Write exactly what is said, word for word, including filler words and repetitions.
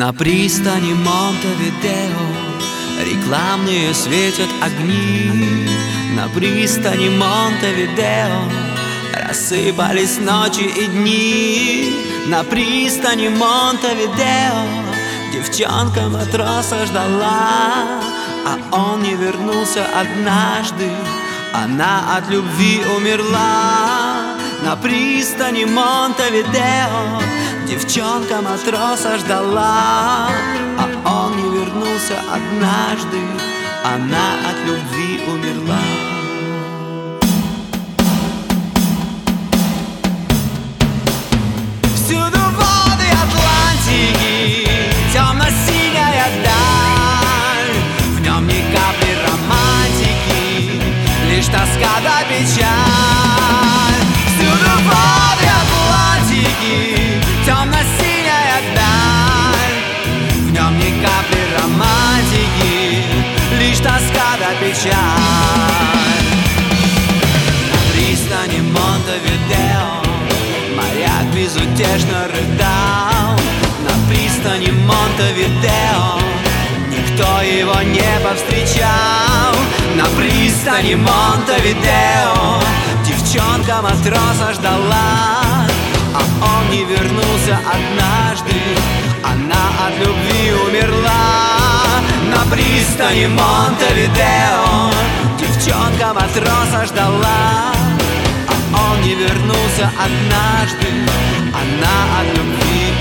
На пристани Монтевидео рекламные светят огни. На пристани Монтевидео рассыпались ночи и дни. На пристани Монтевидео девчонка матроса ждала, а он не вернулся однажды, она от любви умерла. На пристани Монтевидео девчонка матроса ждала, а он не вернулся однажды, она от любви умерла. Всюду воды Атлантики, темно-синяя даль, в нем ни капли романтики, лишь тоска да печаль. Всюду воды Атлантики, темно-синяя даль, в нем ни капли романтики, лишь тоска да печаль. На пристани Монтевидео моряк безутешно рыдал. На пристани Монтевидео никто его не повстречал. На пристани Монтевидео девчонка матроса ждала, а он не вернулся однажды, она от любви умерла. На пристани Монтевидео девчонка матроса ждала, а он не вернулся однажды, она от любви